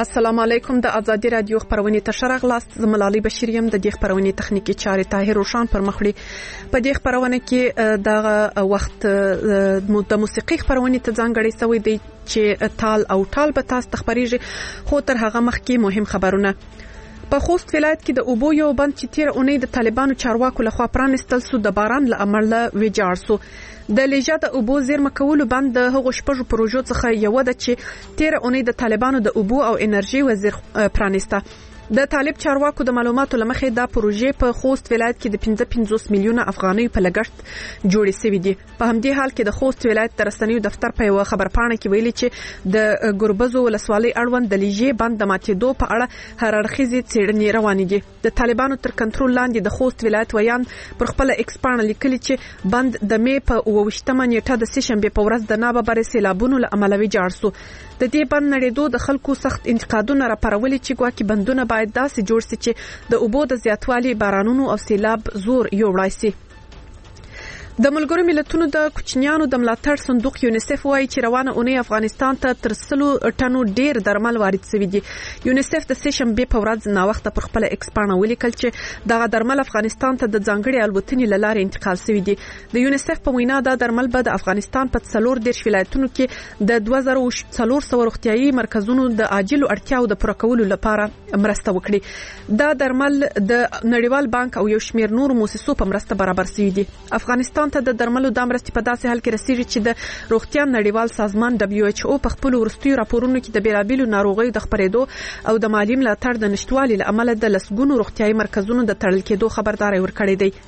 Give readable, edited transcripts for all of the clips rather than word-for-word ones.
السلام علیکم. د ازادي رادیو خبرونه تشریح غلاست زملالي بشریم د دې خبرونه تخنیکی چارې طاهر روشان پر مخړي. په دې خبرونه کې د وخت د موسیقي خبرونه ته ځانګړي سوي دي چې تال او ټال به تاسو تخبريږي، خو تر هغه مخکې مهم خبرونه. په خوست ولایت کې د اوبو یو بند چې تیر اونۍ د طالبانو چارواکو لخوا پرانستل سو د باران له امله ویجاړ سو. د لیجا د اوبو زیرمه کولو بند د هغو شپږو پروژو څخه یو ده چې تیر اونۍ د طالبانو د اوبو او انرژي وزیر پرانسته. د طالب چارواکو د معلوماتو لمخې دا پروژې په خوست ولایت کې د 55 میلیونه افغانۍ په لګښت جوړې شوې دي. په همدې حال کې د خوست ولایت د رسنیو دفتر په یو خبرپاڼه کې ویلي چې د ګوربزو ولسوالۍ اړوند د لیجې بند د ماتېدو په اړه هر اړخیزې څېړنې روانې دي. د طالبانو تر کنټرول لاندې د خوست ولایت ویان پر خپل ایکسپاڼه لیکلي چې بند د مې په 28مه نیټه د سهشنبه په ورځ د ناببره سیلابونو له امله ویجاړ سو. د دې بند نړېدو د خلکو سخت انتقادونه راپارولي چې ګواکې بندونه باید داسې جوړ سي چې د اوبو د زیاتوالي، بارانونو او سیلاب زور یوړای سي. د ملګرو ملتونو د کوچنیانو د ملاتړ صندوق یونیسف وايي چې روانه اونۍ افغانستان ته تر 100 ټنو ډیر درمل وارد شوي دي. یونیسف د سهشنبه په ورځ ناوخته پر خپل ایکسپاڼه ولیکل چې دغه درمل افغانستان ته د ځانګړي الوتنې لاره انتقال شوي دي. د یونیسف په وینا دا درمل به د افغانستان په 14 ولایتونو کې د 2400 روغتيایي مرکزونو د عاجلو اړتیاو د پوره کولو لپاره مرسته وکړي. دا درمل د نړیوال بانک او یو شمېر نور مؤسسو په مرسته برابر شوي دي. افغانستان ته د درملو د مرستې په داسې حال کې رسیږي چې د روغتیا نړیوال سازمان WHO په خپل وروستیو راپورونو کې د بیلابیلو ناروغیو د خپرېدو او د مالی ملاتړ د نشټوالي له امله د لسګونو روغتیایي مرکزونو د تړل کېدو خبرداري ورکړې دی.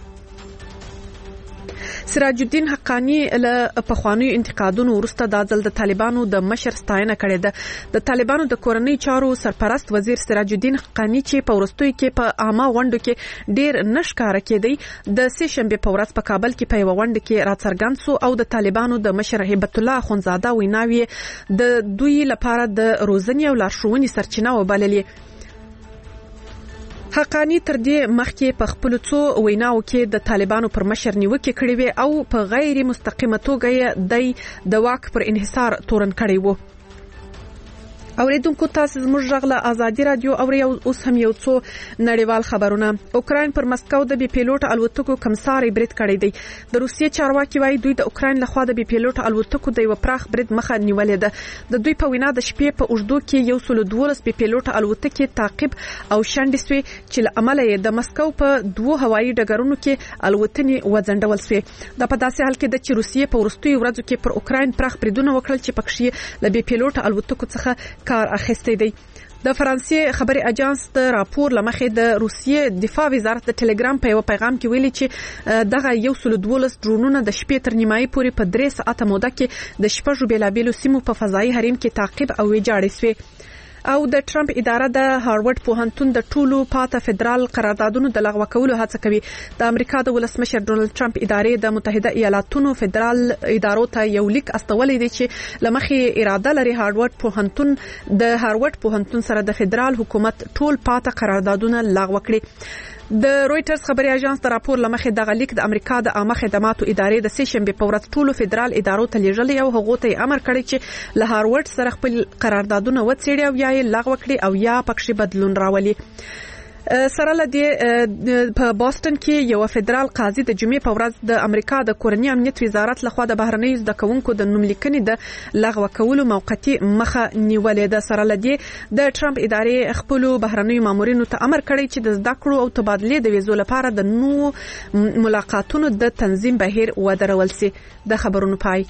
سراج الدین حقانی له پخوانیو انتقادونو وروسته د ځل د طالبانو د مشر ستاینه کړې ده. د طالبانو د کورنۍ چارو سرپرست وزیر سراج الدین حقانی چې په وروستیو کې په عامه غونډو کې ډیر نشکاره کېدی، د سهشنبه په ورځ په کابل کې په یو غونډه کې راڅرګند سو او د طالبانو د مشر هیبت الله اخونزاده ویناوي د دوی لپاره د روزنې او لارښوونې سرچینه وبللې. حقانی تر دې مخکې په خپل څو ویناو کې د طالبانو پر مشر نیوکه کړې وي او په غیر مستقیمه توګه د واک پر انحصار تورن کړی وو. اوریدونکو تاسو زموږ غږ له ازادي رادیو او اوس هم یو څو نړیوال خبرونه. اوکراین پر مسکو د بي پیلوټ الوتکو کمساري برید کړی دی. د روسیې چارواکي وايي دوی د اوکراین لخوا د بي پیلوټ الوتکو د یو پراخ برید مخه نیولې ده. د دوی په وینا د شپې په اوږدو کې 112 بي پیلوټ الوتکې تعقیب او شنډې سوي چې له امله یې د مسکو په 2 هوایي ډګرونو کې الوتنې وځنډول سوي. دا په داسې حال کې د چې روسیې په وروستیو ورځو کې پر اوکراین پراخ بریدونه وکړل چې پکښې له بي پیلوټ الوتکو څخه کار اخیستی دی. د فرانسې خبري اجانس د راپور لمخې د روسیې دفاع وزارت د ټلګرام په یو پیغام کې ویلي چې دغه 112 ډرونونه د شپې تر نیمایي پورې په 3 ساعته موده کې د شپږو بیلابیلو سیمو په فضایي حریم کې تعقیب او ویجاړې سوې. او د ټرمپ اداره د هاروارد پوهنتون د ټولو پاته فدرال قراردادونو د لغوه کولو هڅه کوي. د امریکا د ولسمشر ډونالد ټرمپ ادارې د متحده ایالاتونو فدرال ادارو ته یو لیک استولې دی چې لمخې اراده لري هاروارد پوهنتون سره د فدرال حکومت ټول پاته قراردادونه لغوه کړي. د رويټرز خبري اژانس د راپور لمخې د غلیک د امریکا د عامه خدماتو ادارې د سهشنبه په ورځ ټولو فدرال ادارو ته لیږلي او هغه ته امر کړی چې له هاروارد سره خپل قراردادونه وڅېړي او یا یې لغوه کړي او یا پکښې بدلون راولي. سره لدې په بوسټن کې یو فدرال قاضي د جمعې په ورځ د امریکا د کورنۍ امنیت وزارت لخوا د بهرنیو زده کوونکو د نوملیکنې د لغوه کولو موقتی مخه نیولې ده. سره لدې د ټرمپ ادارې خپل بهرنیو مامورینو ته امر کړی چې د زده کړو او تبادلې د ویزو لپاره د نو ملاقاتونو د تنظیم بهیر ودرول سي. د خبرونو پای.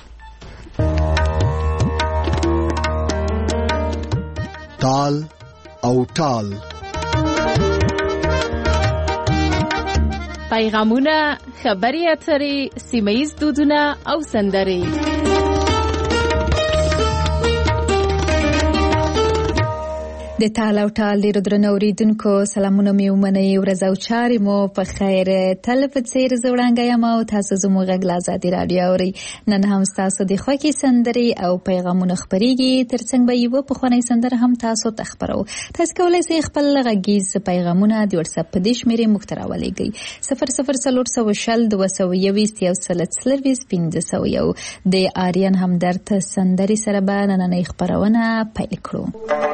تال او ټال پیغامونه، خبري اترې، سیمه‌ییز دودونه او سندرې. د تال او ټال ډیرو درنو اوریدونکو سلامونه مې ومنئ. ورځ او چارې مو په خیر. تل په څیر زه وړانګه یم او تاسو زموږ غږ له ازادي راډیو اورئ. نن هم ستاسو د خوښې سندرې او پیغامونه خپرېږي. ترڅنګ به یوه پخوانۍ سندره هم تاسو ته خپرو. تاسو کولی شئ خپل غږیز پیغامونه د وټساپ په دې شمېرې موږ ته راولېږئ 00402021 د آریان همدرد سندرې سره به نننۍ خپرونه پیل کړو.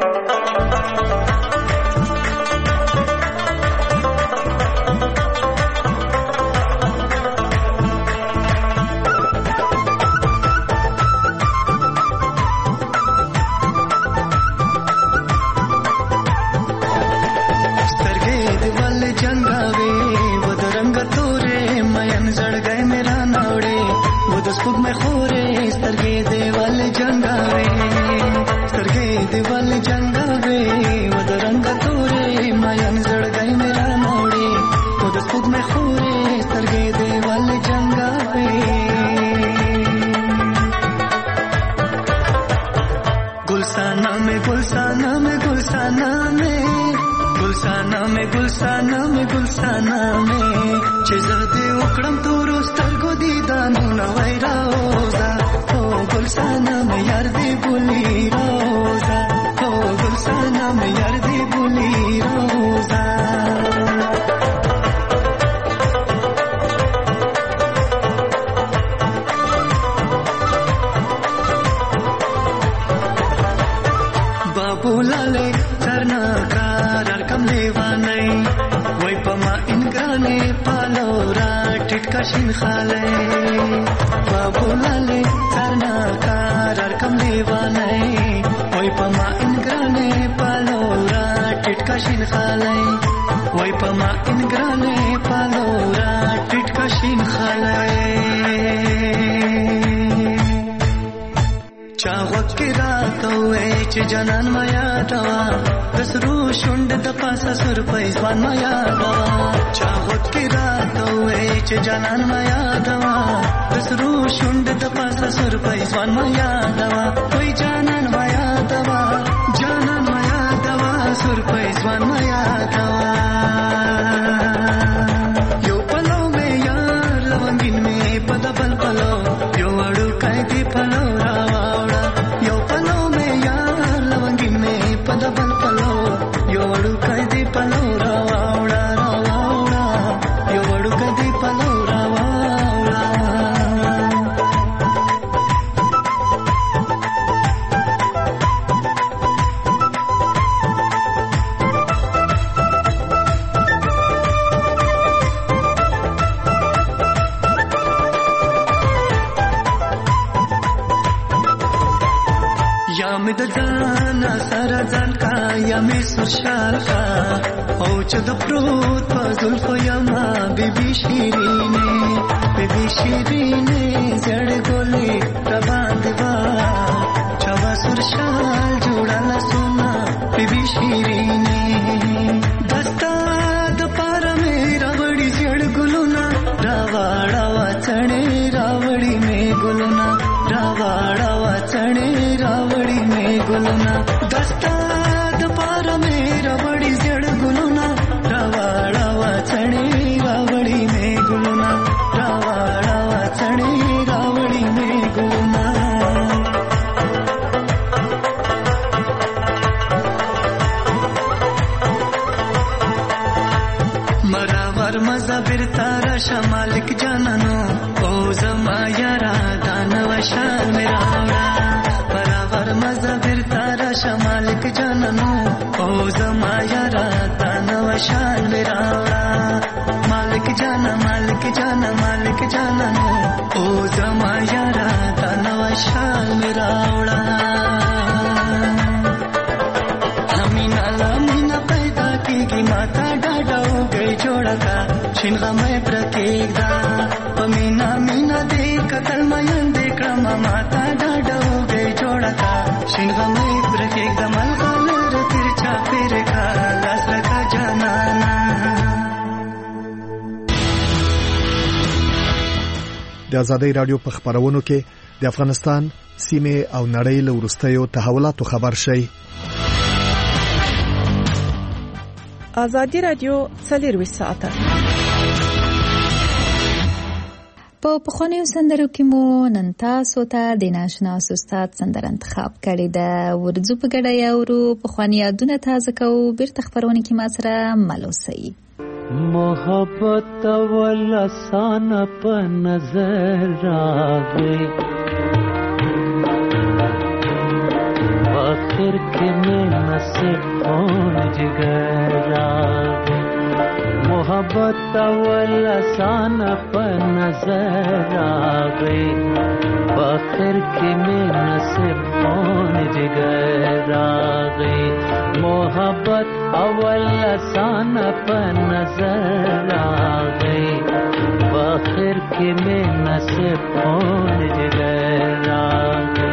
جنان مایا دوا دسرو شوند د پاسه سر پېزوان مایا دوا چاغوت کی رات وې چې جنان مایا دوا دسرو شوند د پاسه سر پېزوان مایا دوا کوئی جنان مایا دوا سر پېزوان مایا دوا یو پلو مې یار لونګین مې پدبل پلو یو اړو کای دی پلو راوړا یو پلو مې پدبل پلو یو وړو کدی پلو راوړا یو وړو کدی پلو راوړا یا مې د ځان سره ځان کا یا مې سرشال کا او چې د پروت په زلفو یما بیبي شیرینه زړ ګولې روان دیوا چوا سرشال جوړاله سونا بیبي شیرینه دستا د پار مې راوړي زړ ګلونا راوړا وچړې راوړي مې ګلونا راوړا وچړې راوړي مې ګلونا دستا د پار مې راوړي زړ ګلونا راوړا وچړې راوړي مې ګلونا راوړا وچړې راوړي مې ګلونا مراور مزه بیرته راشه مالک جانانو او زما یارا دانو شال مې راوړه مراور مزه بیرته راشه مالک جانانو او زما یارا دانو شال مې راوړه مالک جانانو او زما یارا دانو شال مې راوړه مینا پیدا کیږي ماتا ډاډا وګي جوړه کا شین غمه پرکېږه پمینا دې قتل مې دې کړم ماتا ډاډا وګي جوړه کا شین غمه پرکېږه ملګر ترچا پیر کا لاس رکا جانانا. د آزادۍ رادیو په خبرونو کې د افغانستان سیمه او نړۍ له وروستیو تحولاتو خبر شي. ازادي رادیو 24 ساعته په پخوانیو سندرو کې مو نن تاسو ته د ناشنا استاد سندره انتخاب کړې ده. ورځو په ګډه یاورو پخوانی یادونه تازه کوو. بیرته خبرونه کې ما سره ملوسي. محبت ول سان په نظر راغی आखिर के में नसीब कौन जिगर रागे मोहब्बत अवल आसान पर नजर आ गई आखिर के में नसीब कौन जिगर आ गई मोहब्बत अवल आसान पर नजर आ गई आखिर के में नसीब कौन जिगर आ गई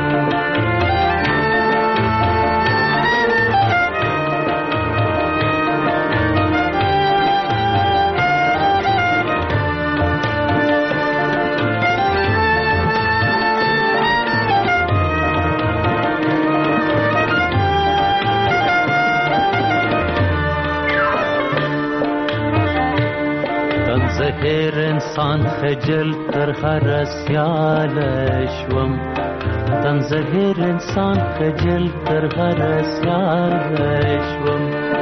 زهر انسان خجل تر هر سیال شوم تن زهر انسان خجل تر هر سیال شوم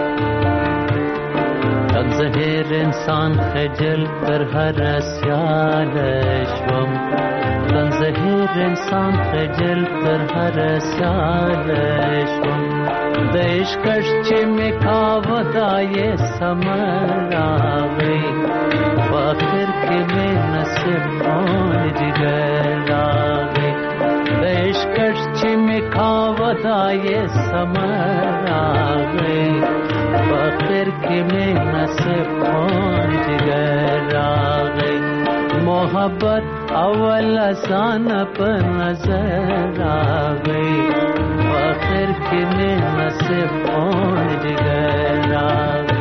تن زهر انسان خجل تر هر سیال شوم تن زهر انسان خجل تر هر سیال شوم د عشقش چې میکاو دای سمر راغی आखिर के में नसीब कौन जिगर आगे बेशकश में खावदा ये समर आगे आखिर के में नसीब कौन जिगर आगे मोहब्बत अवल आसान पर नजर आ गई आखिर के में नसीब कौन जिगर आगे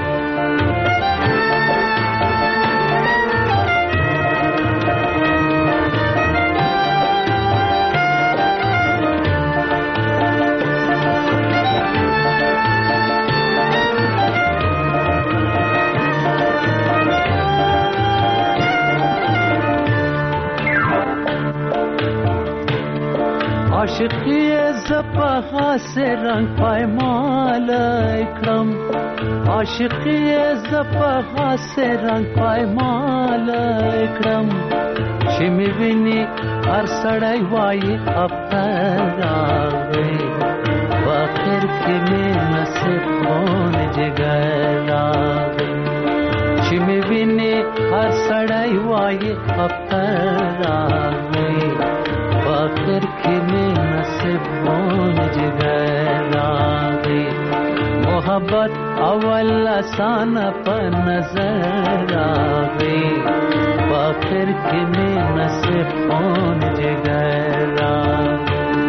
आशिकी ज़पहा से रंग पायमाल इकरम आशिकी ज़पहा से रंग पायमाल इकरम शिमी विनी हर सड़ाई वाई अफ्तर आगे आखिर की में नसीब कौन जिगर आगे शिमी विनी हर सड़ाई वाई अफ्तर आगे आखिर की में नसीब कौन जिगर आगे मोहब्बत अवल आसान पर नजर आ गई आखिर की में नसीब कौन जिगर आगे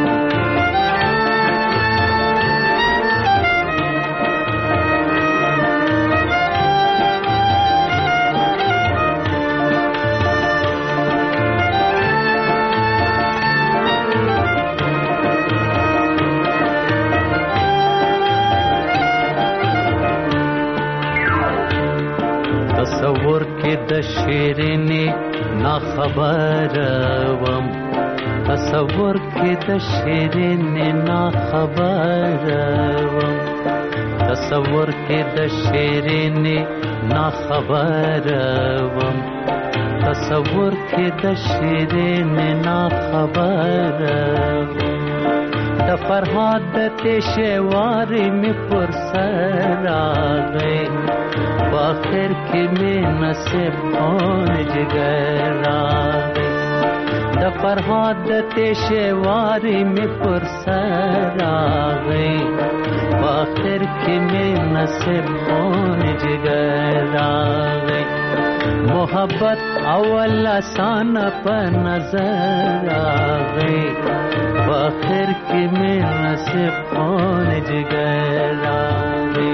تصور کې د شیرینې نا خبر وم تصور کې د شیرینې نا خبر وم تصور کې د شیرینې نا خبر وم تصور کې د شیرینې نا خبر وم د فرهاد د تشوارې می پر سر راغی आखिर की में नसीब कौन जिगर आगे द फरहाद तेशवारी में पुरसर आ गई आखिर की में नसीब कौन जिगर आगे मोहब्बत अवल आसान पर नजर आ गई आखिर की में नसीब कौन जिगर आगे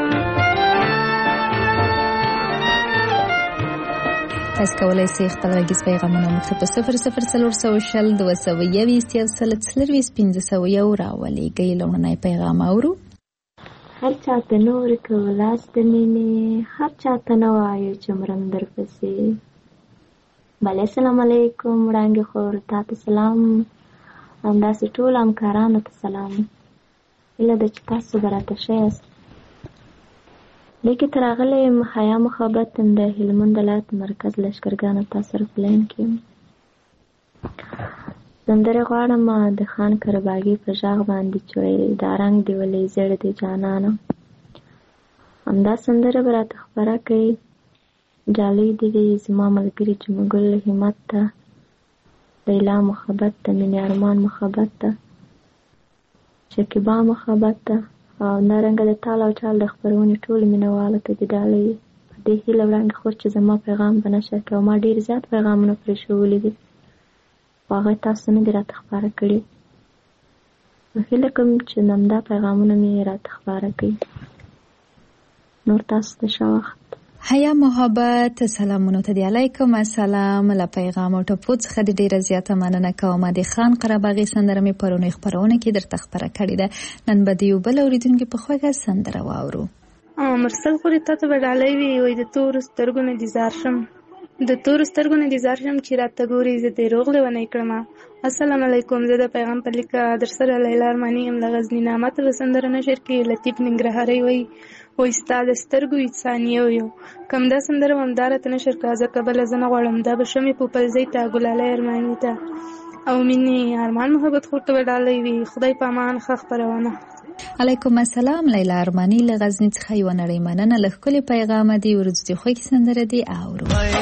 تاسو کولای شئ خپل غږیز پیغامونه مو په 0040 220 1500 راولېږئ. لومړنی پیغام اورو. هر چاته نور کولاس د مینې، هر چاته نه وایو چې مرم در پسې. بله السلام علیکم وړانګې خور، تا ته سلام، همداسې ټول همکارانو ته سلام. هیله ده چې تاسو به راته ښه یاست. لیکې ته راغلی یم حیا محبت د هلمند ولایت مرکز لښکرګانو تا سره په لاین کې یم. سندرې غواړم د خان کرباګي په غږ باندې چې وایي دا رنګ دې ولې زیړ دی جانانه. همدا سندره به راته خپره کړئ. ډالۍ دې وي زما ملګري جمعګل همت ته، لیلا محبت ته، مینې ارمان محبت ته، شکیبا محبت ته، او همدارنګه د تال او چال د خپرونې ټولو مینهوالو ته دې ډالۍ وي. په دې هیله وړاندې خور چې زما پیغام به نشر کړي، او ما ډېر زیات پیغامونه پرې ښوولي دي، خو هغه تاسو نه دي راته خپاره کړي. نو هیله کوم چې همدا پیغامونه مې راته خپاره کړي. نور تاسو ته ښه وخت. حیا محبت سلامونو ته دی. علیکم السلام. له پیغام او ټپو څخه د ډیره زیاته مننه کوم. د خان قرباغي سندره مې پرونی خبرونه کې درته خبره کړې ده. نن به د یو بل اوریدونکو په خوږه سندره واورو. مرسل خوري ته به ډالۍ وي وای د تور سترګو نه دیزار شم، د تور سترګو نه دیزار شم چې راته ګوري زه دې روغ لیونی کړم. السلام علیکم. زه د پیغام په لیکه در سره لیلا ارماني یم له غزني. نامه ته سندره نشر کې لطیف ننګرهاري وای ستا د سترګو ثانیه یو کم دا سندره همداره ته نشر کړه ځکه بله زه نه غواړم. دا به شمې پوپلزۍ ته، ګلالی ارماني ته، او مینې ارمان محبت خور ته به ډالۍ وي. خدای په امان ښه خپرونه. علیکم السلام. لیلا ارماني له غزني څخه یوه نړۍ مننه له ښکلې پیغامه دي. وروستي خوږې سندره دي اورو.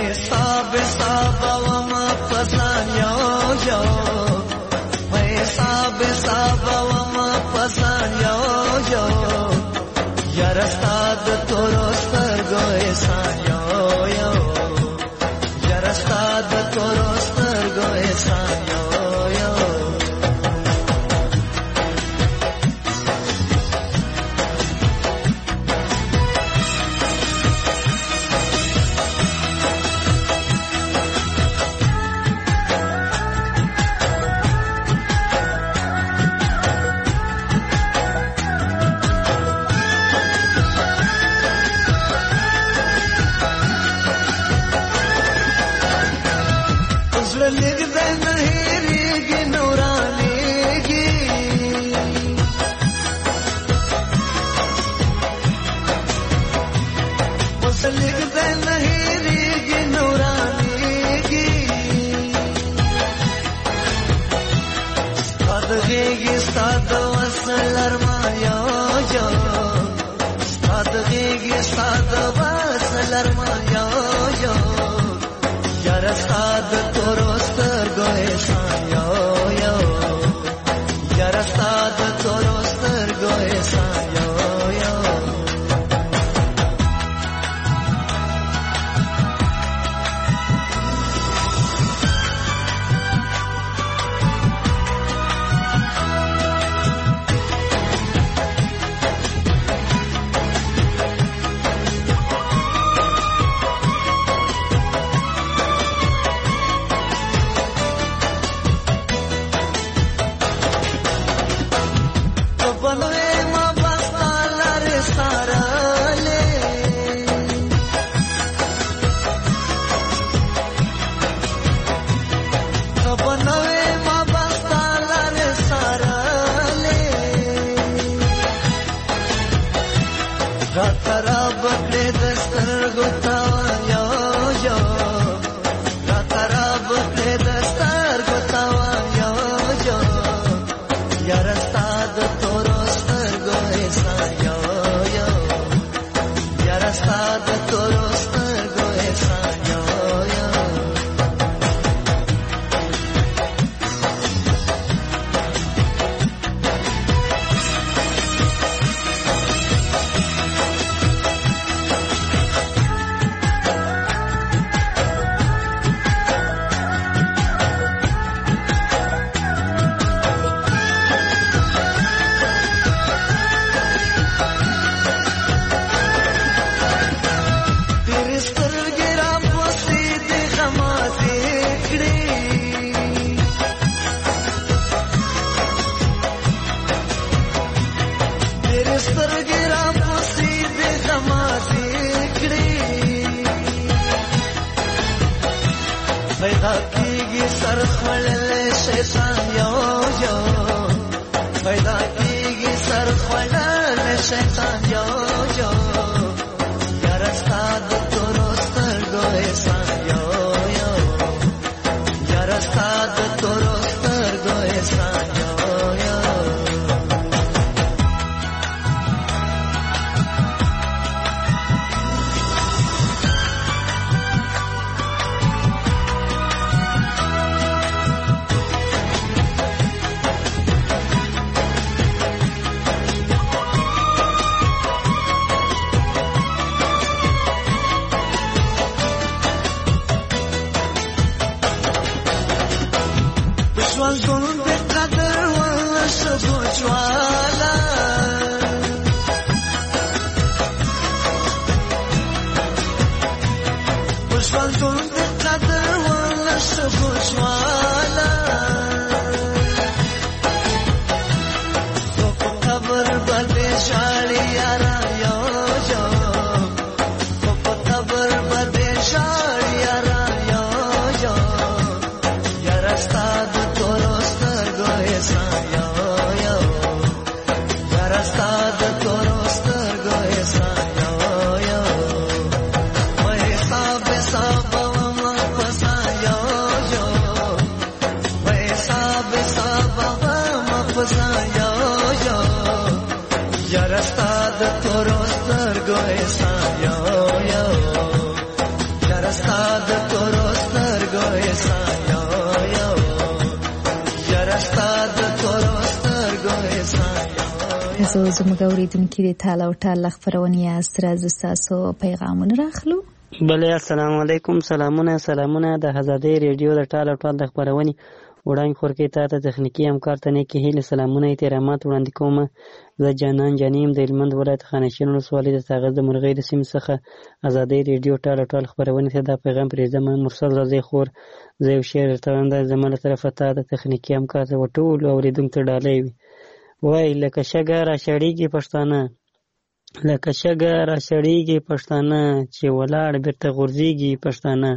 یارستاد تورو سترګو احسان یو یو، یارستاد تورو سترګو احسان یو یو. سترګې را کیږي سر خړلې شیطان یو یو پیدا کیږي سر خړلې شیطان یو یو یار استاد تورست ګوې سان یو یو یار استاد تورست ګوې سان یو یو زموږ اوریدونکي د ټال او ټال خبرونه یاست تاسو پیغامونه راخلو. بله السلام علیکم. سلامونه د آزادۍ ریډیو د ټال او ټال د خبرونې وړاندې خورکې ته تخنیکی همکار ته نیکې هیلې سلامونه احترامات وړاندې کوم. زه جانان جانیم د هلمند ولایت خانشین ولسوالۍ د ساغر د مرغۍ د سیمې څخه آزادۍ ریډیو ټال او ټال خبرونې ته دا پیغام پرېږدم. مرسل رضی خور زه یو شعر درته وایم، دا زما له طرفه ته د تخنیکي همکار ته ټولو اورېدونکو ته ډالۍ وي. وای لکه شګه را شړېږي پښتانه، لکه شګه را شړېږي پښتانه، چې ولاړ بیرته غورځېږي پښتانه.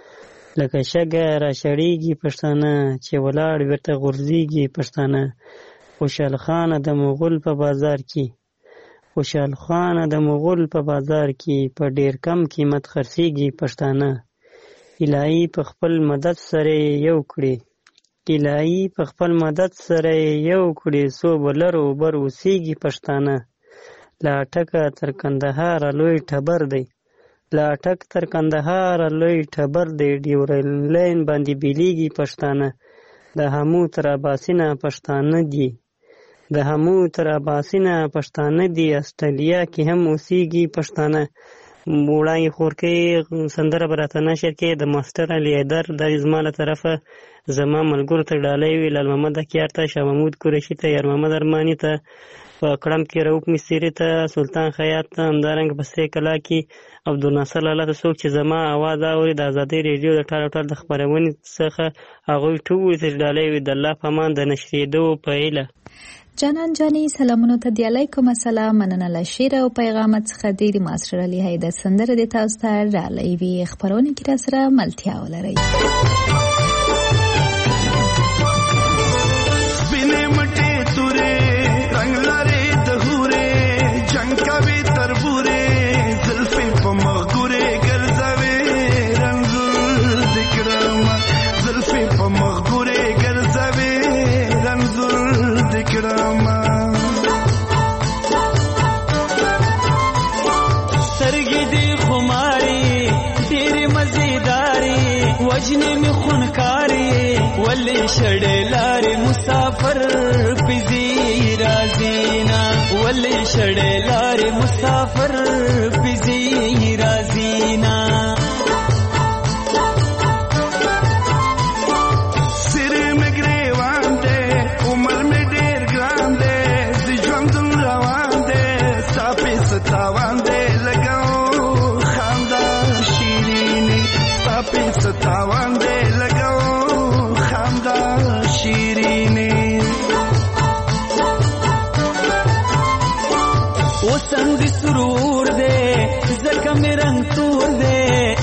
لکه شګه را شړېږي پښتانه، چې ولاړ بیرته غورځېږي پښتانه. خوشحال خان د مغول په بازار کې، خوشحال خان د مغول په بازار کې په ډېر کم قیمت خرڅېږي پښتانه. الهي په خپل مدد سره یو کړي، الهي په خپل مدد سره یو کړي، څو بلرو بر اوسېږي پښتانه. له اټکه تر کندهار لوی ټبر دی، له اټک تر کندهار لوی ټبر دی، ډیورن لاین باندې بیلیږي پښتانه. د همو تر اباسینه پښتانه دي، د همو تر اباسینه پښتانه دي، استرالیا کې هم اوسېږي پښتانه. وړاندې خورکې سندره به راته نشر کې د ماسټر علي حیدر دا زما له طرفه زما ملګرو ته ډالۍ وي، لال محمد اکیار ته، شاه محمود قریشي ته، یار محمد ارماني ته، په کړم کې رؤف مصري ته، سلطان خیاط ته، همدارنګه په سرې کلا کې عبدالناصر لالا ته. څوک چې زما اواز اوري د آزادۍ ریډیو د ټال او ټال د خپرونې څخه هغوی ټولو ته ډالۍ وي د الله په امان د نشرېدو په هیله. جانان جانی سلامونو ته دی علیکم السلام. مننه له شعر او پیغامات څخه ډېر ماسټر علي حیدر سندره د تاسو ته ډالۍ وي. خبرونه کې را سره ملتیا ولرئ. وجنه می خونکاری ولی شړې لارې مسافر پزی رازینا، ولی شړې لارې مسافر پزی رازینا. سر می ګریوان دې عمر می ډېر ګران دې د ژوند روان دې صافي ستاوان دې لګاو خندا شیرینی صافي ستاوان دې لګاو خندا شیرینی. وسند سرور دې زکه مې رنگ تور دې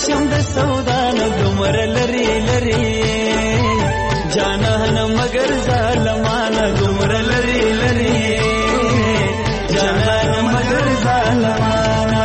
شم د سودا نه دومره لري لري جانان مگر ظالمانه دومره لري لري جانان مگر ظالمانه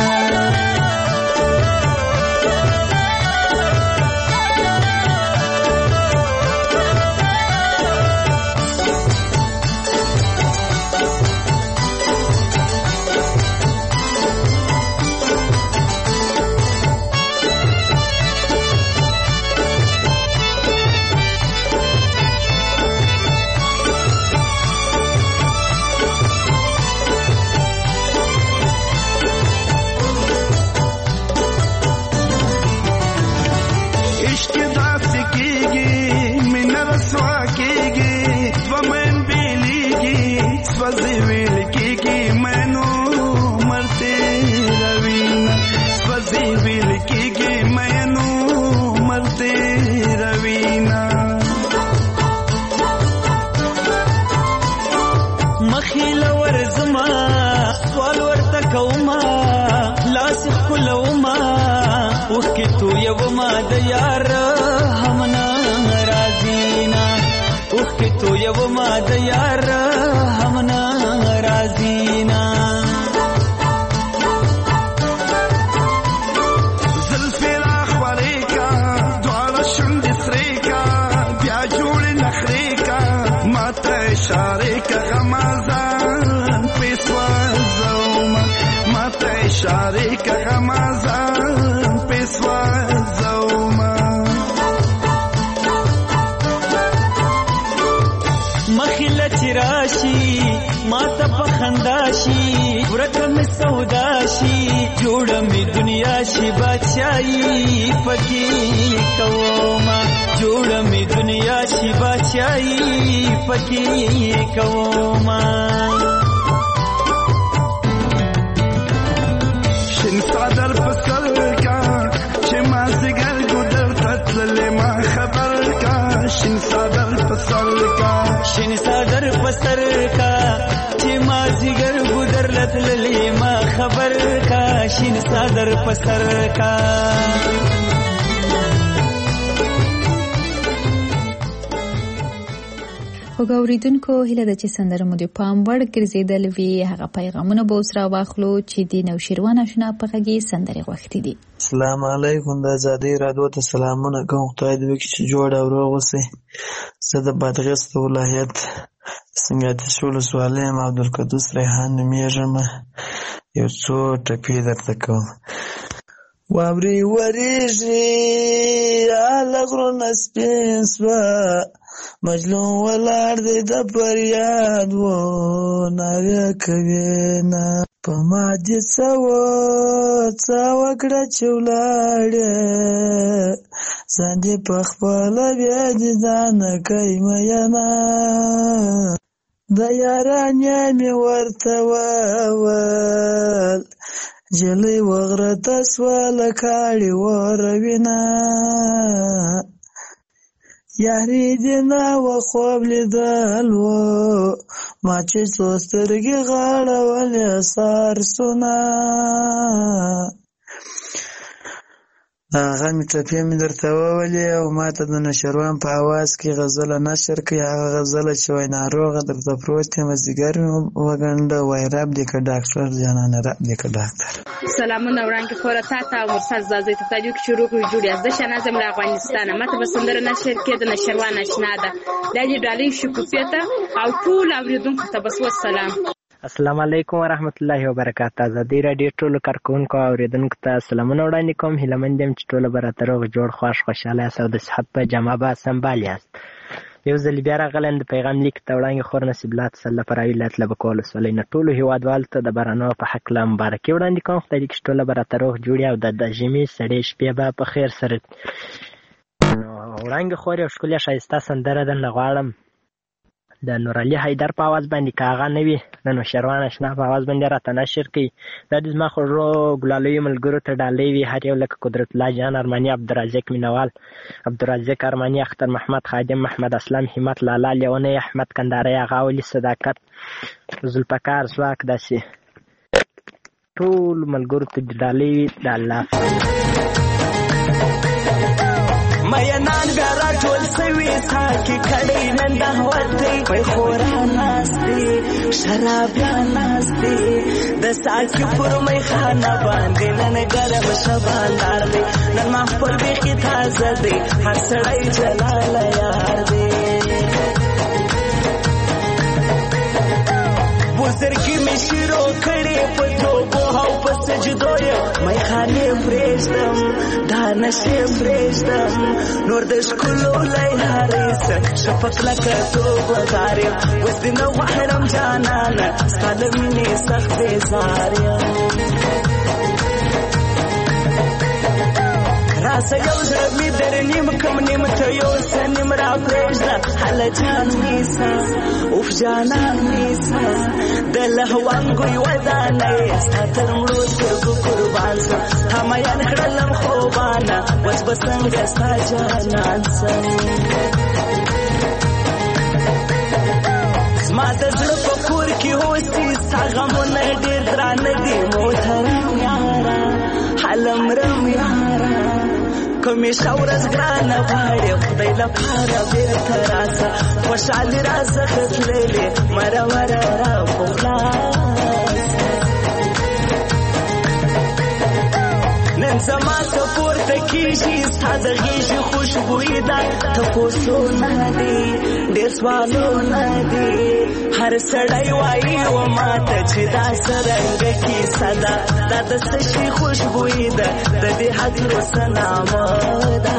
وګوریدونکو هیله ده چې سندره مو د پام وړ ګرځیدل وي. هغه پیغامونه به اوس راواخلو چې د نوشیروان اشنا په غږی سندرې غوښتي دي. السلام علیکم، د آزادۍ رادیو ته سلامونه کوم. خدای دې وکړي چې جوړ او روغ اوسئ. زه د بادغیس ولایت سنګاتیش ولسوالۍ یم، عبدالقدوس ریحان نومیږم. یو څو ټپې درته کوم. واورې وریږي هله غرونه سپین سوه، مجنون ولاړ دی د فریاد و ناره کوي نه په ما دې څه وکړه چې ولاړې ځان دې پخپله بیا دې ځانه کوي مینه د یارانې مې ورته وویل جلۍ وغرته سوه له کاړې وروینه یاري دې نه وه خوب لیدل و ما چې څو سترګې غاړولې سارسونه هغه مې ټپې مې درته وولې او ما ته د نشروان په اواز کې غزله نشر کړي. هغه غزله چې وایي ناروغه درته پروت یم مازدیګر مې وګنډه وایي رب دې که ډاکټر جانانه رب دې که ډاکټر. سلامونه وړاندې خوره تا ته او مرسل زازۍ ته تاجو کې شروع کړو جوړې زه شنازه له افغانستانه. ماته به سندره نشر کې د نشروان اشنا ده لالي ډالۍ شکوفیه ته او ټول اوریدونکو ته بس والسلام. السلام علیکم ورحمت الله وبرکاته. آزادۍ راډیو ټولو کارکوونکو او اوریدونکو ته سلامونه وړاندې کوم. هیله مند یم چې ټوله به راته روغ جوړ خوښ خوشحاله یاست او د صحت په جامه به سنبال یاست. یو ځل بیا راغلی یم د پیغام لیک ته وړاندې خور نصیب الله تسله پراوي ولایت لبک ولسوالۍ نه ټولو هیوادوالو ته د بارانو په هکله مبارکي وړاندې کوم. خدای دې چې ټوله به راته روغ جوړي او د ژمي سړې شپې به په خیر سره. نو وړاندې خور یو ښکلې ښایسته سندره درنه غواړم د نورعلي حیدر په اواز باندې که هغه نه وي د نوشیروان اشنا په اواز باندې راته نشر کړي. دا د زما خوږو ګلالیو ملګرو ته ډالۍ وي هر یو لکه قدرت الله جان ارماني، عبدالرزاق مینوال، عبدالرزاق ارماني، اختر محمد خادم، محمد اسلام، همت لالا لیونی، احمد کندهاری، هغه ولي صداقت، ذوالفقار ځواک، داسې ټول ملګرو ته ډالۍ وي د الله مینان بیا راټول سوي ساکي کړی نن د هوت دی پی خورا ناست دی شرابیان ناست دی د ساکي پر میخانه باندې نن ګرم شباندار دی نن محفل بیخي تازه دی هر سړی جلال یار دی بزرگی می شروع کړي په توبو او په سجدو یې میخانې پرېږدم دا نشې پرېږدم نور د ښکلو لیارې سه شفق لکه توبهدار یم اوس دې نه غواړم جانانه ستا له مینې سخت بېزار یم راسه یو زړه مې در نیم کم نیم ته یو څه نیم را پرېږده هله جان نیسه اوف جانان نیسه د لهوانګوی ودانه یې ستا تر مړو سترګو قربان سم تا میان کړلم خوبانه اوس به څنګه ستا جانان سم زما د زړه په کور کې اوسي ستا غمونه ډېر درانه دي محترم یاره هلمرم یاره کمیشه ورځ ګرانه غواړې خدای لپاره بېرته راسه خوشحالي راڅخه تللې مرمره را په خلاصه نن زما ته پورته کېږي ستا د غېږې خوشبویي ده تپوسونه دي ډېر سوالونه دي هر سړی وایي و ماته چې دا څرنګه کیسه ده دا د څه شي خوشبویي ده د دې هجرو څه نامه ده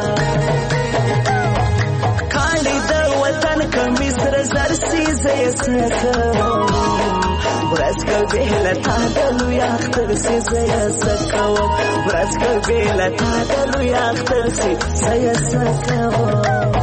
کاڼي د وطن کمیس سره زر سي زه یې څه کوم ورځ که بېله تا د لوی اختر سي زه یې څه کوم ورځ که بېله تا د لوی اختر سي زه یې څه کوم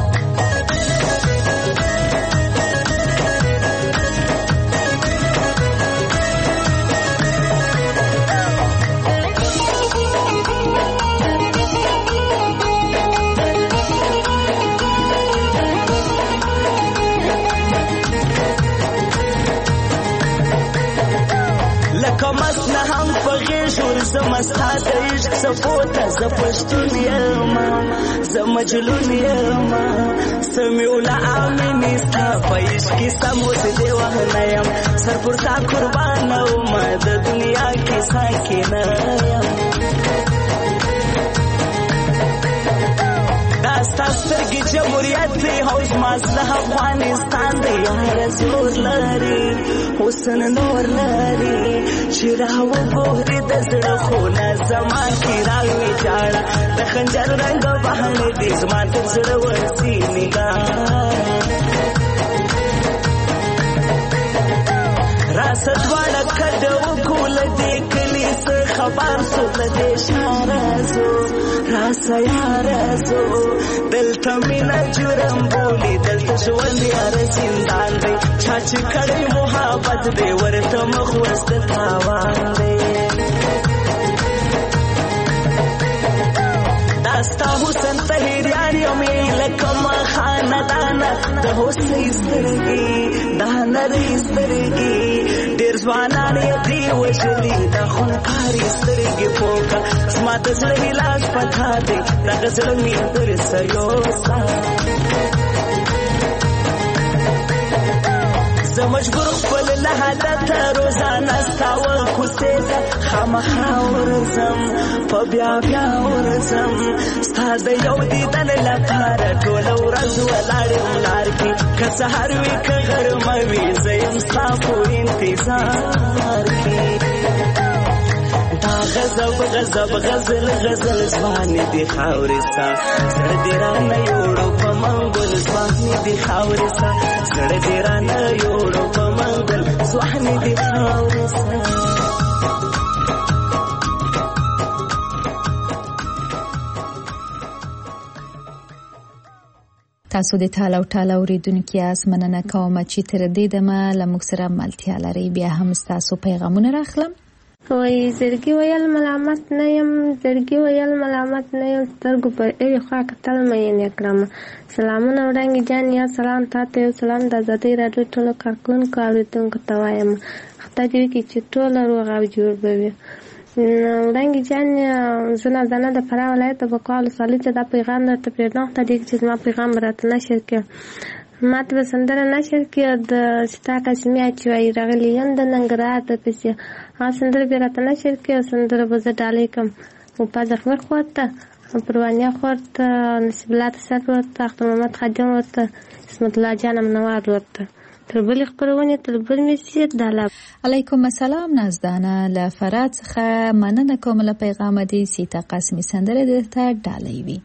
کمسنه هم په غېږ ورځم ستا د عشق څپو ته زه پښتون یم زه مجنون یم سمیوله امینې ستا په عشق کې سم اوس دې وهنه یم سر پر تا قربانه ومه د دنیا کې ساکنه یم دا ستا سترګې جمهوریت دی او زما زړه افغانستان دی یاره زور لري حسن نور لري چې راوګورې د زړه خونه زما کې راویجاړه د خنجر رنګ بهانې دي زما تر زړه ورځي نګاره راسه دواړه کډه وکړو له دې کلي څه خبر سو له دې ښاره ځو راسه یاره ځو دلته مینه جرم بولي دلته ژوند یاره زندان دی چا چې کړی محبت دی ورته مخ وس د تاوان دی دا ستا حسن طهیریان یمې لکه خاندانه د هوسۍ سترګې دا نرۍ سترګې ډېر ځوانان یې دې وژلي دا خونکارې سترګې پوکه زما د زړه علاج پتا دی دغه زړه مې درسه یوسه زه مجبور خپل له حالته روزانه ستا کوڅې ته خامخا ورځم په بیا بیا ورځم ستا د یو دیدن لپاره ټوله ورځ ولاړ یم لار کې که سهار وي که غرمه وي زه یم ستا په انتظار کې دا غضب غضب غزل غزل ځوانې دي خاورې ستا زړه دې رانه یوړو په منګل ځوانې دي خاورې ستا زړه دې رانه یوړو په منګل ځوانې دي خاورې ستا تاسو د ټاله ټاله اوریدونکو یاست مننه کوم چې تر دې دمه له موږ سره ملتیا لري بیا هم تاسو پیغامونه راخلم وای زړګي ویل ملامت نه يم زړګي ویل ملامت نه يم سترګو پر اړې خوا کتل مې نه کړم سلامونه وړاندې جان یا سلام تاسو یو سلام د آزادۍ راډیو ټولو کارکونکو اوریدونکو ته وایم خدای دې وکړي چې ټول روغ او جوړ وي وړانګې جان زه نازدانه د فراه ولایت د بکواه ولسوالۍ ته دا پیغام درته پرېږدم خدای دې چې زما پیغام به راته نشر کړي. ما ته به سندره نشر کړي د ستا قاسمي چې وایي راغلی یم د ننګرهار د پسې هغه سندره به راته نشر کړي او سندره به زه ډالۍ کړم پاز اکبر خور ته پروانیا خور ته نصیب الله تسر ور ته اختر محمد خادم ور ته اسمت الله جان منوار ور ته تر بلې خپرونې تر بل میسیت دالا. علیکم السلام نازدانه له فراه څخه مننه کوم له پیغام دې سیتا قاسمي سندره درته ډالۍ وي.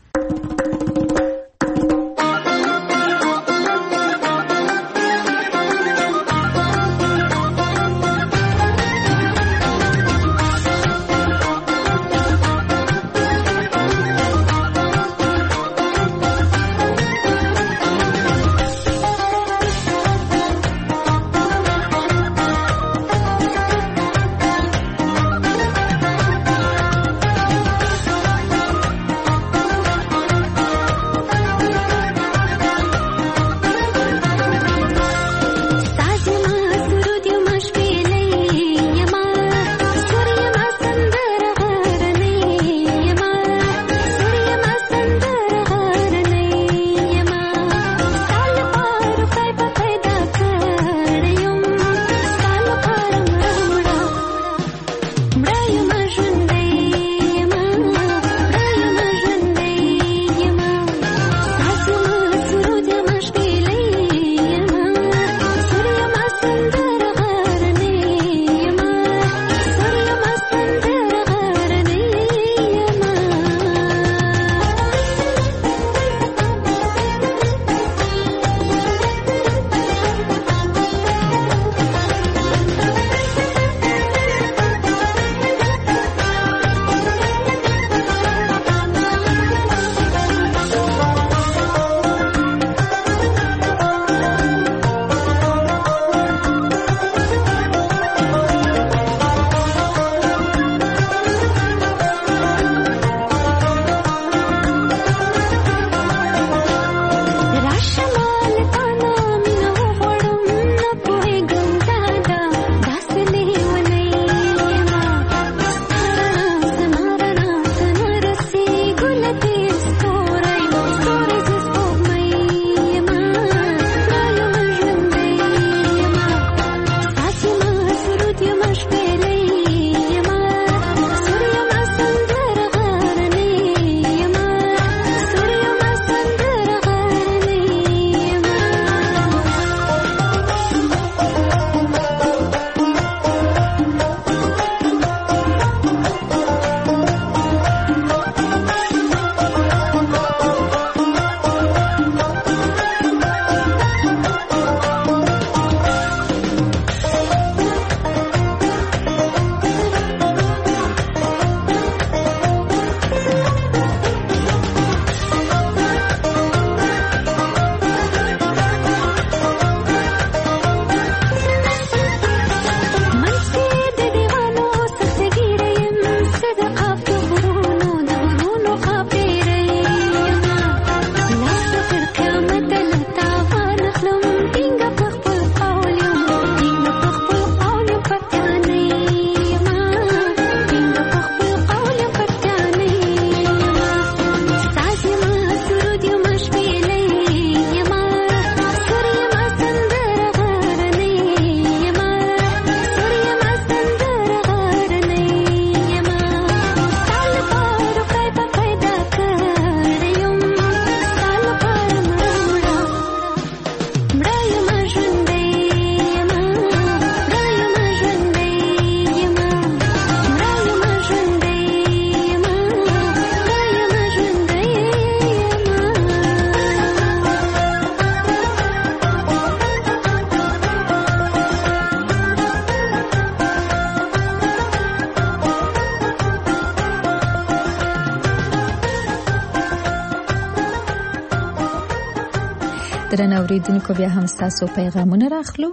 درنو اوریدونکو بیا هم تاسو پیغامونه راخلو.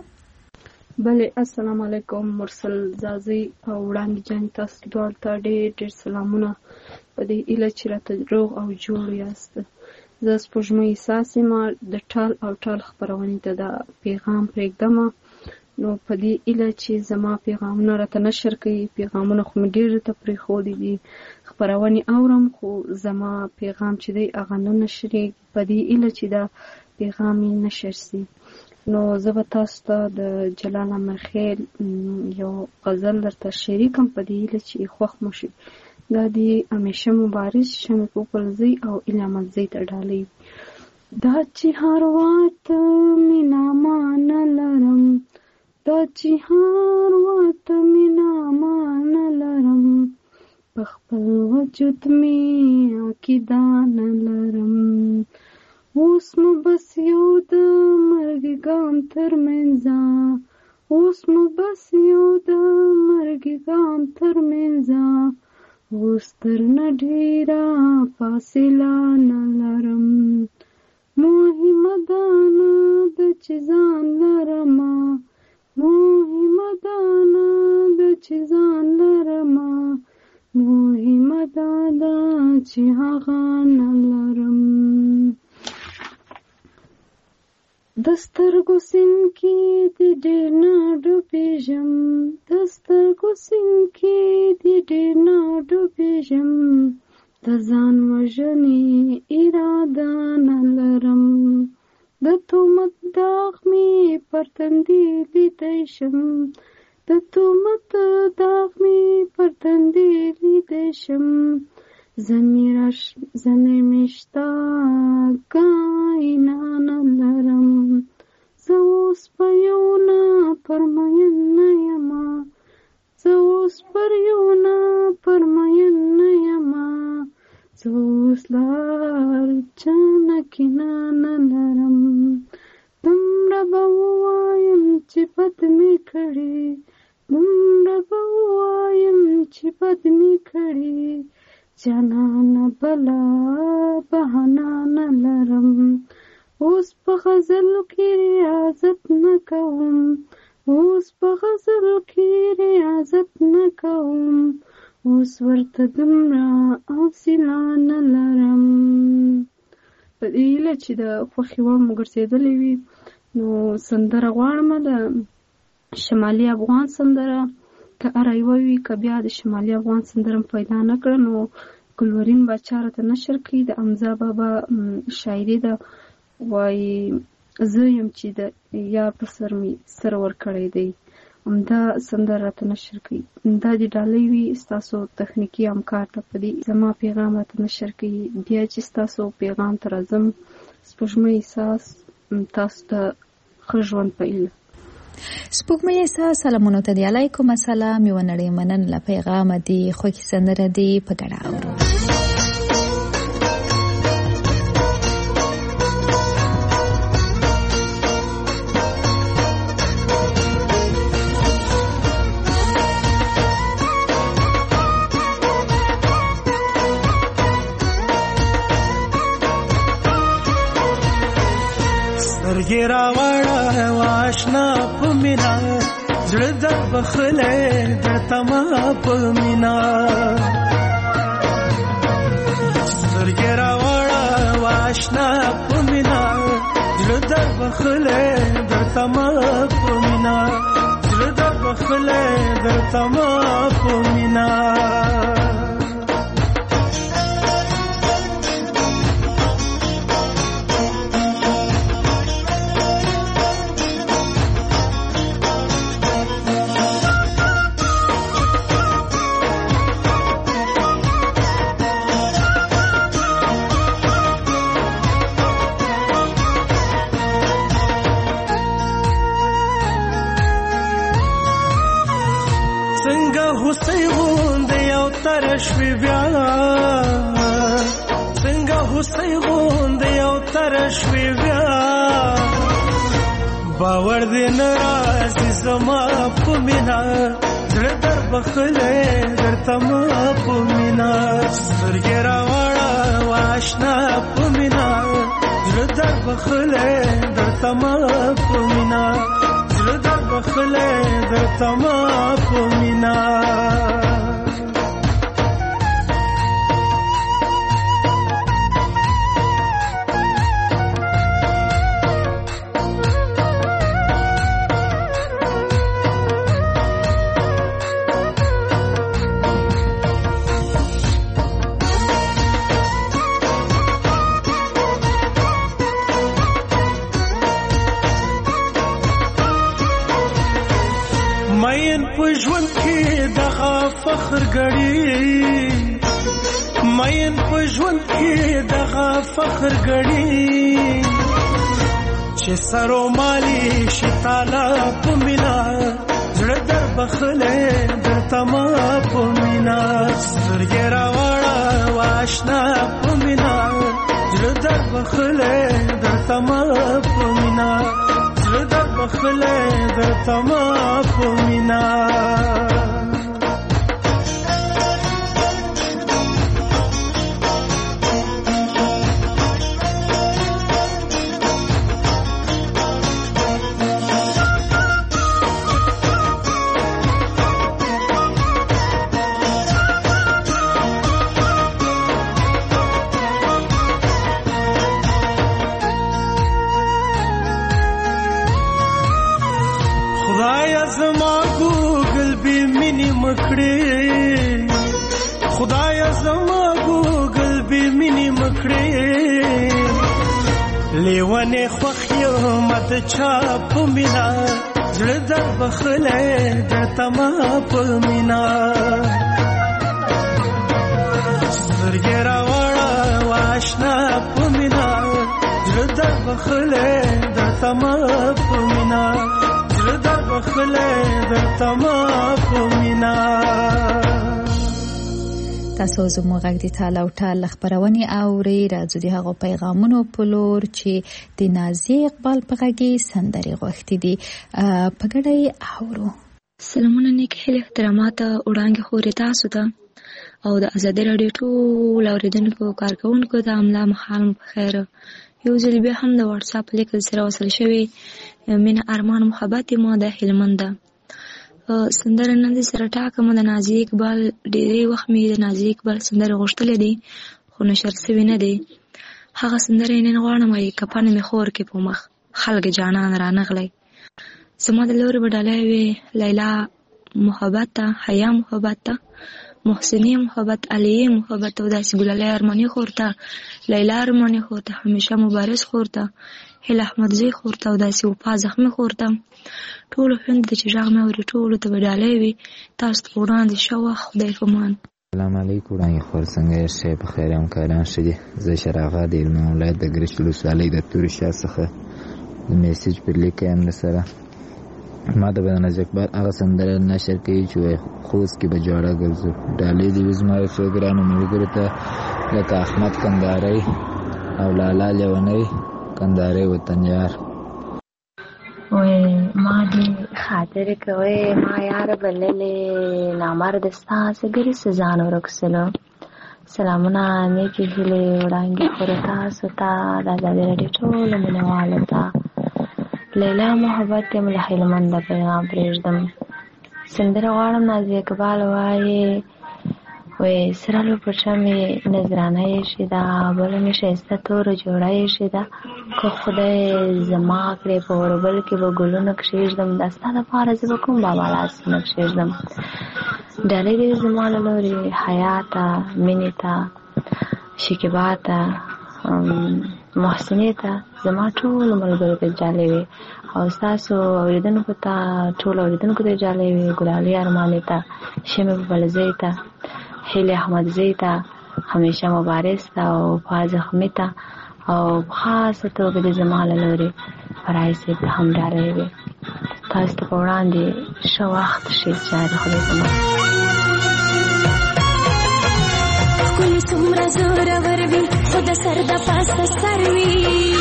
بله السلام علیکم مرسل زازي او وړاندې جان تاسو دواړو ته ډېر سلامونه په دې ایله چې راته روغ او جوړ یاست. زه سپوږمۍ احساس یم د ټال او ټال خپرونې ته دا پیغام پرېږدم نو په دې ایله چې زما پیغامونه راته نشر کوي، پیغامونه خو مې ډېر ته پرېښودي دي، خپرونې اورم خو زما پیغام چې دی هغه نه نشرېږي، په دې ایله چې دا پیغام یې نشر سي. نو زه به تاسو ته د جلال امرخیل یو غزل درته شریکم په دې ایله چې خوښ مو شي. دا د همیشه مبارز شمع پوپلزی او علامتزی ته ډالۍ. دا چې هر وخت مینا مان لرم، دا چې هر وخت مینا مان لرم، په خپل وجود می عقیده نه لرم. اوس مو بس یو د مرګ ګام تر منځه، اوس مو بس یو د مرګ ګام تر منځه، اوس تر نه ډېره فاصله نه لرم. مهمه ده نه ده چې ځان لرمه، مهمه ده نه ده چې ځان لرمه، مهمه ده چې هغه نه لرم. د سترګو سیند کې د ډېر نه ډوبېږم، د سترګو سیند کې د ډېر نه ډوبېږم، د ځان وژنې اراده نه لرم. د تهمت داغ مې پر تندي لیدی شم، د تهمت داغ مې پر تندي لیدی شم. زنې مې شته کاینا نه لرم. زه اوس په یو نه پرمین نه یمه، زه اوس پر یو نه پرمین نه یمه، زه اوس لار چانه کینه نه لرم. دومره به ووایم چې بد مې کړي، دومره به ووایم چې بد مې کړي، جانانه بله بهانه نه لرم. اوس په غزلو کې ریاضت نه کوم، اوس په غزلو کې ریاضت نه کوم، اوس ورته دومره حوصله نه لرم. په دې هیله چې د خوښې وړ مو ګرځېدلې وي، نو سندره غواړم د شمالي افغان سندره، که هره یوه وي که بیا د شمالي افغان سندره م پیدا نه کړه نو ګلورین باچا راته نشر کړي. د حمزه بابا شاعري ده، وایي زه یم چې د یار په سر مې سر ورکړی دی، همدا سندره راته نشر کړي. دا د ډالۍ وي ستاسو تخنیکي همکار ته په دې زما پیغام راته نشر کړي. بیا چې ستاسو پیغام ته راځم، سپوږمۍ احساس تاسو ته ښه ژوند په ایله. سپوږمۍ احساس سلامونه ته دی. علیکم السلام. یو نړۍ مننه پیغام دی، خوږی سندره دی په ګډه اورو. سترګې راوړه واشنا په مینا، زړه در بخلې درته ما په مینا. سترګې راوړه واشنا په مینا، زړه در بخلې درته ما په مینا، زړه در بخلې درته ما په مینا. شوی بیا څنګه هوسۍ غوندې یو تر شوی بیا، باور دې نه راځي زما په مینا، زړه در بخلې درته ما په مینا. سترګې راوړه واشنا په مینا، زړه در بخلې درته ما په مینا، زړه در بخلې درته ما په مینا. مین په ژوند کې دغه فخر ګړي مین په ژوند کې دغه فخر ګړي چې سرو مالی شي تعالی په مینا زړه در بخله درته ما په مینا سترګې راوړه واشنا په مینا زړه در بخله درته ما په مینا زړه در بخله درته ما په مینا خدایا زما ګوګل به مینې مکړې لیوانې خوښ یم د چا په مینا زړه در بخلی درته ما په مینا سترګې راوړه واشنا په مینا زړه در بخلی درته ما په مینا زړه در بخلی درته ما په مینا تاسو زموږ غږ د تعالی او تعالی خبرونه اوري راځو د هغه پیغامونو په لور چې د نازي اقبال په غږی سندري غوښتي دي په ګډه اورو. سلامونه نیک هیله احترامات وړاندې خوري تاسو ته او د ازادي رادیو ټول اوریدونکو کارکونکو ته املا محال بخیر. یو ځل بیا هم د واتس اپ لیک سره وصل شوی من ارمان محبت ما د هلمند سندره نن سره ټاکم د نازي اقبال ډېری وخت مې د نازي اقبال سندره غوښتلې دي خو نشر شوی نه دی. هغه سندره نن غواړم ای کپن مې خور کې په مخ خلک جانان رانغلی زما د لور بدلای وی لیلا محبت حیا محبت محسنی محبت علی محبت او داس ګلالای ارمانی خورته لیلا ارمانی خورته همیشه مبارز خورته هل احمد زی خورته او داس وفا زخمی خورته ټول هند چې ژغمه ور ټول ته بدلای وی تاسو وړاندې شو خدای فمان. السلام علیکم وړاندې خور څنګه شې په خیر هم کاران شې زه شراغه د علم ولایت د ګرشلو ولسوالۍ د توري شاه څخه میسج پر لیکم سره ما د بیان اقبال هغه سندره نشر کوي چې خوست کې به جوړه ګرځو ډالې دی زموږ پروګرام ملګرو ته لکه احمد کندهاري او لالا لیونی کندهاري وطن یار وای ما دې خاطر کوي ما یار بللې نامرد ستاسو ګری سزان ورکسلو سلامونه نیکی هیله وړاندې خورتا ستا د ازادي رادیو ټول منوالو ته لیلا محبت مل هلمند پیغام پرېږدم سندره غواړم نازي اقبال وایي وای سرالو پرچمې نظرانه یې شي دا بل مې ښایسته تور جوړه یې شي دا که خدای زما کړې په وربل کې به ګلونه کښېږدم دا ستا دپاره زه به کوم بابا لاسونه کښېږدم ډالۍ دې زما له لورې حیا ته مینې ته شکیبا ته محسنې ته زما ټولو ملګرو ته جالۍ وي او ستاسو اورېدونکو ته ټولو اورېدونکو ته جالۍ وي ګلالۍ ارمانې ته شمې بلزۍ ته هیلې احمدزۍ ته همیشه مبارز ته او وفا زخمي ته او په خاصه توګه د زما له لورې فرایض صاحب ته هم ډالۍ وي تاسو ته په وړاندې ښه وخت شي چې د خدای زما ښکلي څومره زورور وي خو د سر د پاسه سر وي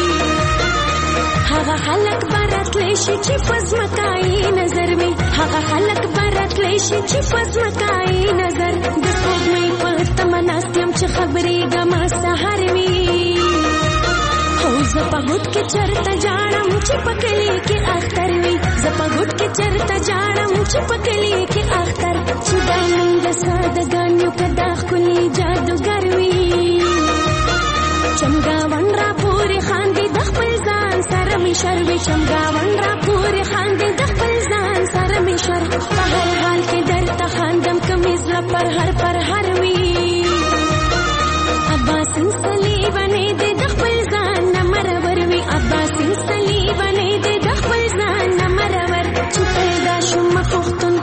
هغه خلک به راتلی شي چې په ځمکایي نظر وي هغه خلک به راتلی شي چې په ځمکایي نظر د سپوږمۍ په تمه ناست یم چې خبرېږمه سهار وي هو زه په ګوټ کې چرته جاړم چې په کلي کې اختر وي زه په ګوټ کې چرته جاړم چې په کلي کې اختر چې دا موږ سادهګان یو که دا ښکلي جادوګر وي چمګاون را پورې خاندي د خپل ځان سره مې شر وي چمګاون را پورې خاندي د خپل ځان سره مې شر په هر حال کې درته خاندم کمیز له پر هر وي عباسین صلیبانې دې د خپل ځان نه مرور وي عباسین صلیبانې دې د خپل ځان نه مرور چې پیدا شوم پښتون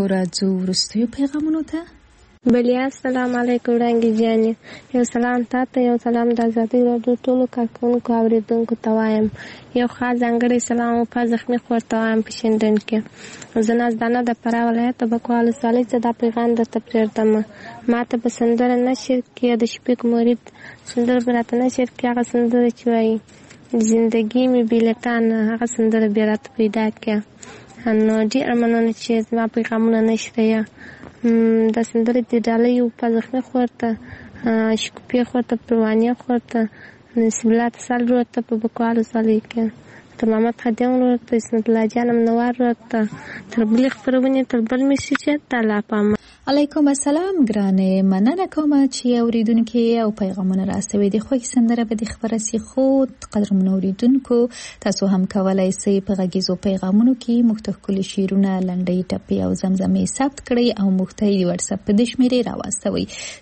راځو وروستیو پیغامونو ته. بلیا السلام علیکم وړانګې جانې، یو سلام تاته، یو سلام د ازادۍ راډیو ټولو کارکوونکو اورېدونکو ته وایم، یو خاص ځانګړی سلام په زخمي خور ته وایم په شینډن کې. زه نازدانه د فراه ولایت تبکو ولسوالۍ څخه دا پیغام درته پرېږدم. ما ته په سندره نشر کې د شفیق مرید سندره به راته نشر کې هغه سندره چې وایي زندګي مې بېلتان، هغه سندره بیا راته پیدا کړه. نو ډېره مننه چې زما پیغامونه نشریه. دا سندره د ډالۍ په زخمي خور ته، شکوفي خور ته، پروانیه خور ته، نصیب الله تسال ورور ته په بکوال ولسوالۍ کې، تر محمد خادم ورور ته، اسمت الله جان منور ورور ته، تر بلې خپرونې تر بل میسیجه ته لا پامه. علیکم السلام ګرانې، مننه کوم چې اوریدونکو او پیغامونه راستوي. د خوږ سندره به د خبره سي خو قدرمن اوریدونکو تاسو هم کولای شئ په غږیزو پیغامونو کې مختلف شعرونه، لنډۍ، ټپې او زمزمې ثبت کړئ او موږ ته د واتس اپ په د شمیرې راوستوي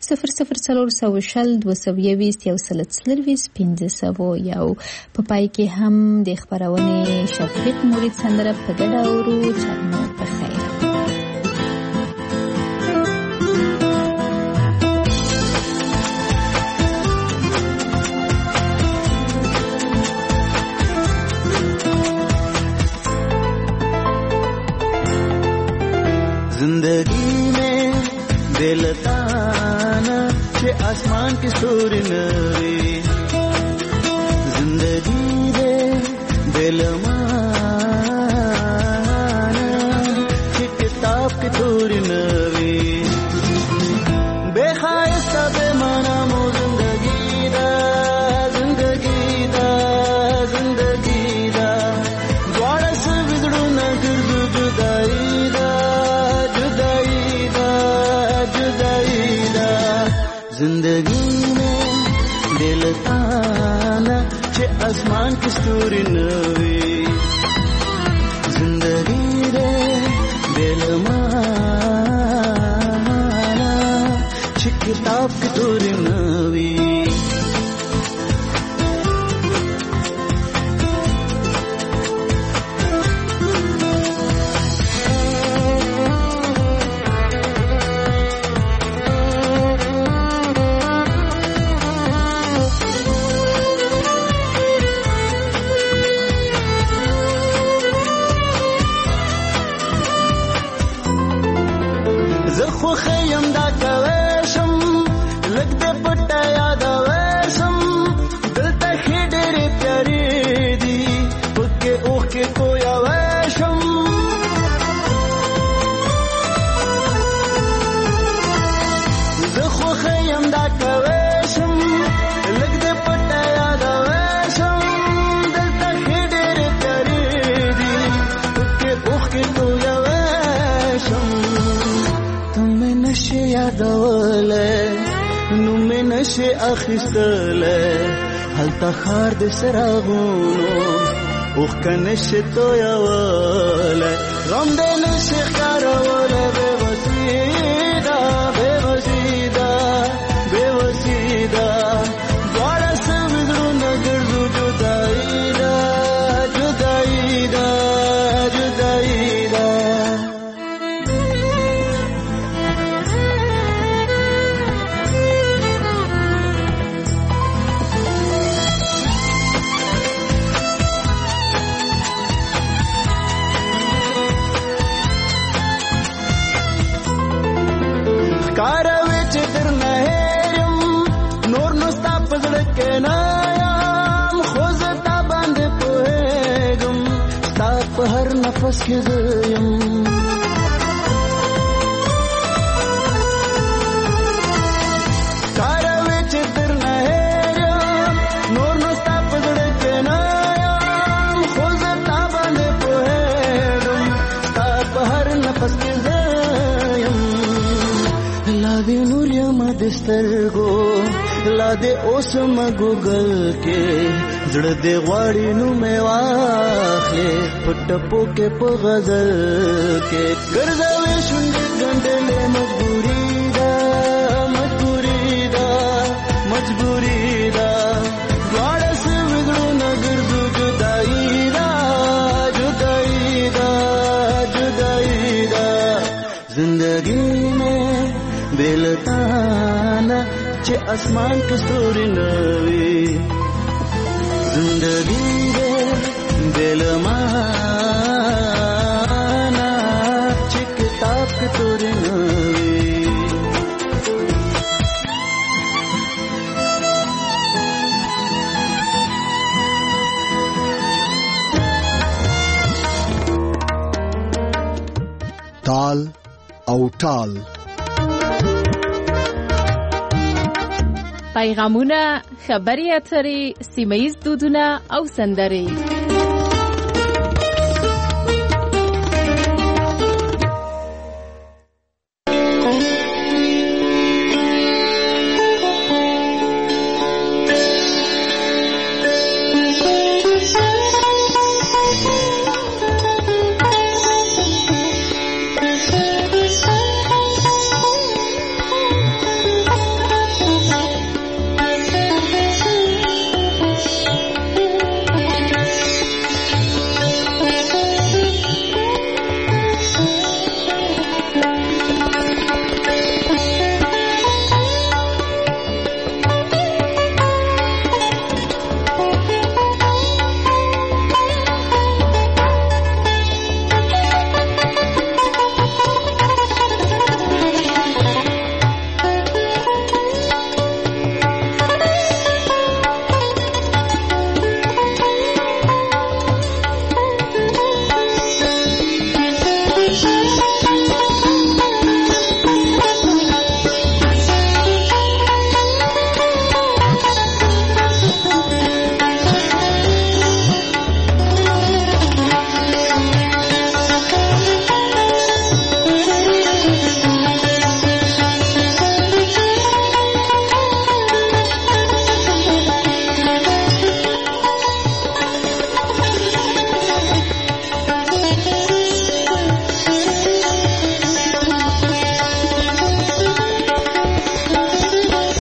0040201501 په پای کې هم د خبرونې شفیق مرید سندره په ګډه اورو. چرمو په خیر. जिंदगी में बेलताना के आसमान की सूरी नवी, जिंदगी रे बेलमाना के किताब की थोड़ी नवी, बेखायस्ता बेमाना मो जिंदगी दा, जिंदगी दा, जिंदगी दा, द्वारा से बिगड़ू न गिरदू जुदाई दा, जिंदगी में दिलताना के आसमान की सूरी नवी, जिंदगी रे दिलमाना के किताब की थोड़ी नवी. نشه اخیستله هلته خار د سراغونو اوخ کنشه تو یواله غم د نشه خاروله به وسیدا به وسیدا به وسیدا دوړه سمدرو نګردو جدائی دا جدائی دا جدائی دا. هر نفس کې زیم کاروي چې تر نه هېرم نور نو ستا په زړه کې نه یم خو زه تا باندې پوهېږم ستا په هر نفس کې زیم لا دې نور یم د سترګو لا دې اوس مګوګل کې زړه دې غواړي نو مې واخلې پټپو کې په غزل کې ګرځوي شونډې ګنډلې مجبوري ده مجبوري ده مجبوري ده دواړه سوګړو نه ګرځو جدائی ده جدائی ده جدائی ده چې اسمان په ستوري نه وي زندګي دې بلمانا چې کتاب کې توري نه وي تال او ټال پیغامونه خبري اترې سیمه‌ییز دودونه او سندرې